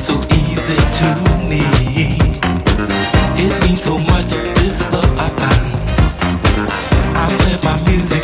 so easy to me. It means so much, this love I find. I let my music